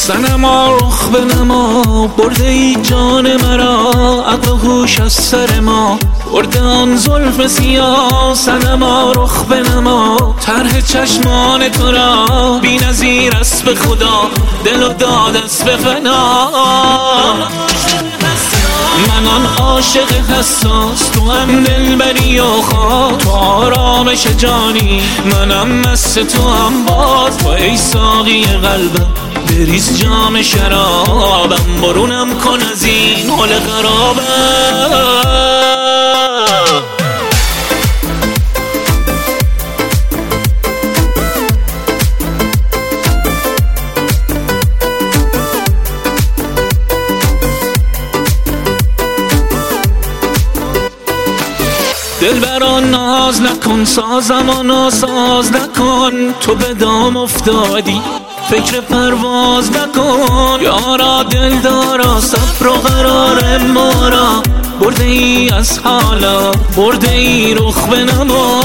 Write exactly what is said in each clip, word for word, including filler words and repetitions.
صنما رخ بنما، برده ای جان مرا، عقل و هوش از سر ما برده آن زلف سیاه. صنما رخ بنما، طرح چشمان تو را بی نظیر است به خدا، دل و داد است به فنا. من آن عاشق حساس، تو هم دلبری و خواه، تو آرامش جانی، منم مست تو هم باز. تو ای ساقی قلبم بریز جام شرابم، برونم کن از این حال خرابم. دلبران ناز نکن، سازم و ناساز نکن، تو به دام افتادی فکر پرواز نکن. یارا دلدارا صبر و قرار ما را، برده ای از حالا برده ای رخ بنما.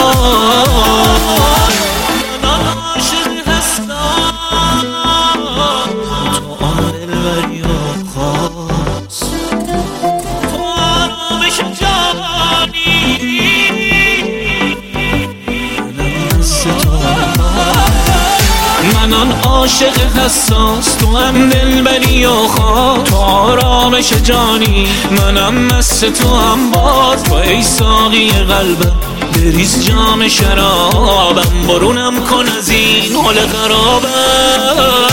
من آن عاشق حساس، تو هم دلبری و خواه، تو آرامش جانی، منم مست تو هم باز. تو ای ساقی قلبم بریز جام شرابم، برونم کن از این حال خرابم.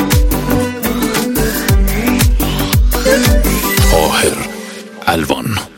طاهر الوان.